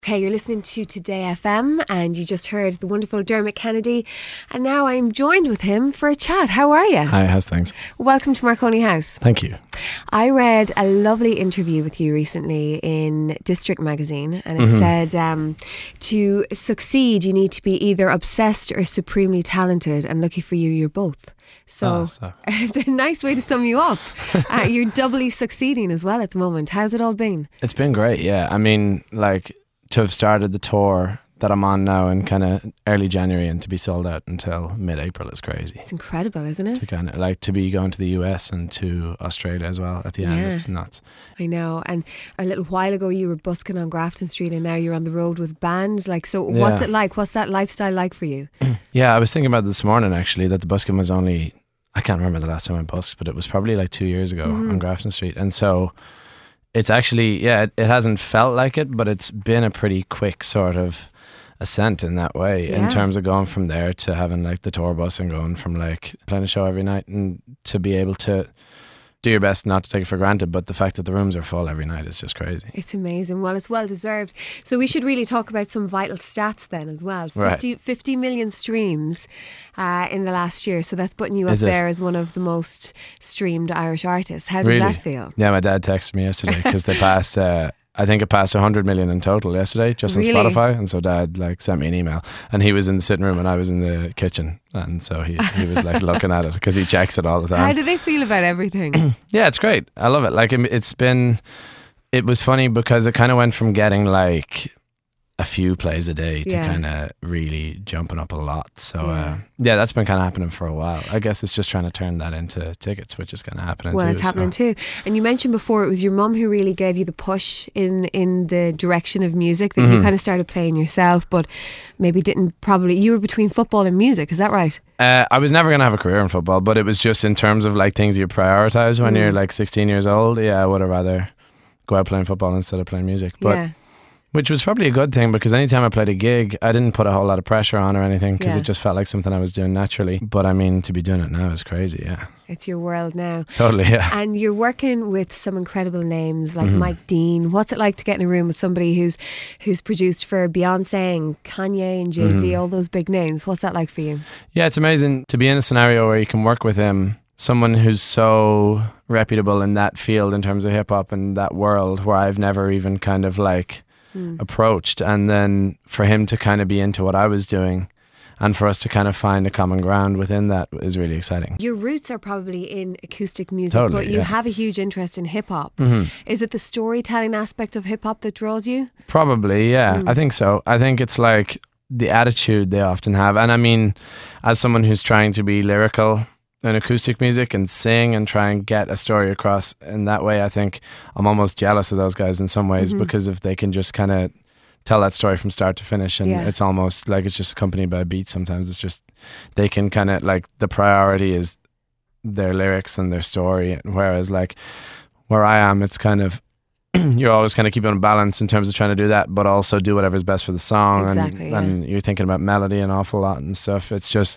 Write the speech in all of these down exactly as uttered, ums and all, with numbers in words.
Okay, you're listening to Today F M and you just heard the wonderful Dermot Kennedy, and now I'm joined with him for a chat. How are you? Hi, how's things? Welcome to Marconi House. Thank you. I read a lovely interview with you recently in District magazine, and it mm-hmm. said um, to succeed you need to be either obsessed or supremely talented, and lucky for you, you're both. So, oh, so. It's a nice way to sum you up. uh, you're doubly succeeding as well at the moment. How's it all been? It's been great, yeah. I mean, like, to have started the tour that I'm on now in kind of early January and to be sold out until mid-April is crazy. It's incredible, isn't it? To kind of like to be going to the U S and to Australia as well at the end. Yeah. It's nuts. I know. And a little while ago you were busking on Grafton Street and now you're on the road with bands. Like, so yeah. what's it like? What's that lifestyle like for you? Yeah, I was thinking about this morning actually that the busking was only, I can't remember the last time I busked, but it was probably like two years ago mm-hmm. on Grafton Street. And so it's actually, yeah, it, it hasn't felt like it, but it's been a pretty quick sort of ascent in that way, yeah. in terms of going from there to having like the tour bus and going from like playing a show every night and to be able to do your best not to take it for granted, but the fact that the rooms are full every night is just crazy. It's amazing. Well, it's well deserved. So we should really talk about some vital stats then as well. fifty, right. fifty million streams uh, in the last year. So that's putting you up is there it? as one of the most streamed Irish artists. How does really? that feel? Yeah, my dad texted me yesterday because they passed... Uh, I think it passed one hundred million in total yesterday just really? on Spotify, and so Dad like sent me an email and he was in the sitting room and I was in the kitchen, and so he, he was like looking at it because he checks it all the time. How do they feel about everything? Yeah, it's great. I love it. Like it's been, it was funny because it kind of went from getting like a few plays a day to yeah. kind of really jumping up a lot. So yeah. uh, yeah, that's been kind of happening for a while. I guess it's just trying to turn that into tickets, which is kind of happening well, too. Well, it's happening so. too. And you mentioned before it was your mum who really gave you the push in, in the direction of music, that mm-hmm. you kind of started playing yourself, but maybe didn't probably, you were between football and music, is that right? Uh, I was never going to have a career in football, but it was just in terms of like things you prioritise when mm. you're like sixteen years old. Yeah, I would have rather go out playing football instead of playing music. But yeah. Which was probably a good thing because anytime I played a gig, I didn't put a whole lot of pressure on or anything because yeah. it just felt like something I was doing naturally. But I mean, to be doing it now is crazy, yeah. It's your world now. Totally, yeah. And you're working with some incredible names like mm-hmm. Mike Dean. What's it like to get in a room with somebody who's who's produced for Beyonce and Kanye and Jay-Z, mm-hmm. all those big names? What's that like for you? Yeah, it's amazing to be in a scenario where you can work with him. Someone who's so reputable in that field in terms of hip hop and that world where I've never even kind of like mm. approached, and then for him to kind of be into what I was doing and for us to kind of find a common ground within that is really exciting. Your roots are probably in acoustic music, totally, but you yeah. have a huge interest in hip hop. Mm-hmm. Is it the storytelling aspect of hip hop that draws you? Probably, yeah. Mm. I think so. I think it's like the attitude they often have. And I mean, as someone who's trying to be lyrical in acoustic music and sing and try and get a story across in that way, I think I'm almost jealous of those guys in some ways, mm-hmm. because if they can just kind of tell that story from start to finish, and yeah. it's almost like it's just accompanied by a beat. Sometimes it's just they can kind of like the priority is their lyrics and their story, whereas like where I am, it's kind of you're always kind of keeping a balance in terms of trying to do that, but also do whatever's best for the song. Exactly, and, yeah. and you're thinking about melody an awful lot and stuff. It's just,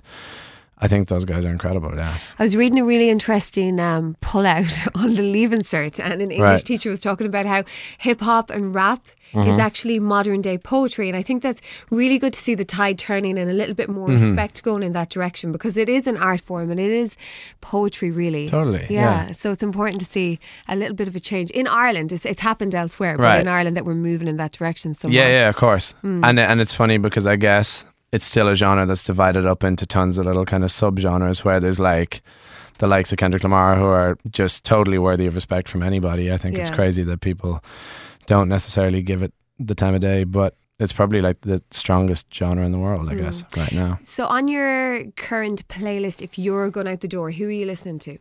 I think those guys are incredible, yeah. I was reading a really interesting um, pull-out on the Leaving Cert, and an English right. teacher was talking about how hip-hop and rap mm-hmm. is actually modern-day poetry, and I think that's really good to see the tide turning and a little bit more mm-hmm. respect going in that direction, because it is an art form and it is poetry, really. Totally, yeah. yeah. So it's important to see a little bit of a change. In Ireland, it's, it's happened elsewhere, right. but in Ireland that we're moving in that direction somewhat. Yeah, yeah, of course. Mm. And and it's funny because I guess it's still a genre that's divided up into tons of little kind of sub-genres where there's like the likes of Kendrick Lamar who are just totally worthy of respect from anybody. I think yeah. it's crazy that people don't necessarily give it the time of day, but it's probably like the strongest genre in the world, I mm. guess, right now. So on your current playlist, if you're going out the door, who are you listening to?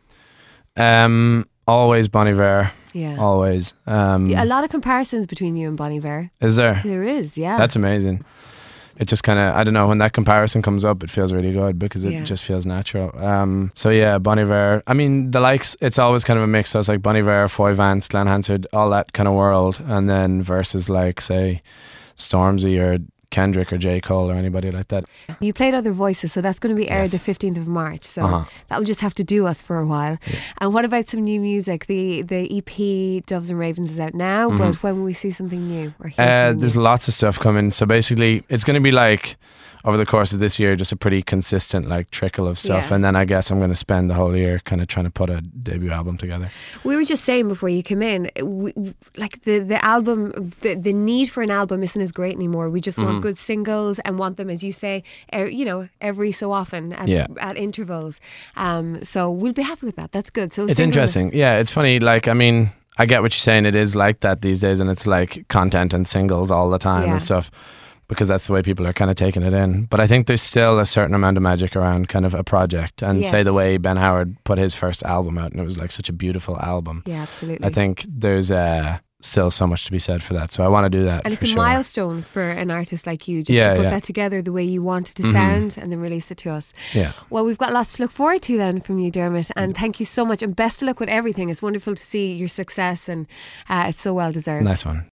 Um, always Bon Iver. Yeah. Always. Um, yeah, a lot of comparisons between you and Bon Iver. Is there? There is, yeah. That's amazing. It just kind of, I don't know, when that comparison comes up, it feels really good because it yeah. just feels natural. Um, so yeah, Bon Iver. I mean, the likes, it's always kind of a mix. So it's like Bon Iver, Foy Vance, Glenn Hansard, all that kind of world. And then versus like, say, Stormzy or Kendrick or J. Cole or anybody like that. You played Other Voices, so that's going to be aired Yes. the fifteenth of March. So Uh-huh. that'll just have to do us for a while. Yeah. And what about some new music? The the E P Doves and Ravens is out now, Mhm. but when will we see something new? Or hear Uh, something there's new? lots of stuff coming. So basically, it's going to be like over the course of this year, just a pretty consistent like trickle of stuff. Yeah. And then I guess I'm going to spend the whole year kind of trying to put a debut album together. We were just saying before you came in, we, like the, the album, the, the need for an album isn't as great anymore. We just Mm-hmm. want good singles and want them, as you say, er, you know, every so often at, Yeah. at intervals. Um, so we'll be happy with that. That's good. So It's single- interesting. Yeah, it's funny. Like, I mean, I get what you're saying. It is like that these days, and it's like content and singles all the time Yeah. and stuff, because that's the way people are kind of taking it in. But I think there's still a certain amount of magic around kind of a project. And say Yes. the way Ben Howard put his first album out, and it was like such a beautiful album. Yeah, absolutely. I think there's uh, still so much to be said for that. So I want to do that. And for it's a sure. milestone for an artist like you, just Yeah, to put yeah. that together the way you want it to Mhm. sound and then release it to us. Yeah. Well, we've got lots to look forward to then from you, Dermot. And thank you so much. And best of luck with everything. It's wonderful to see your success, and uh, it's so well deserved. Nice one.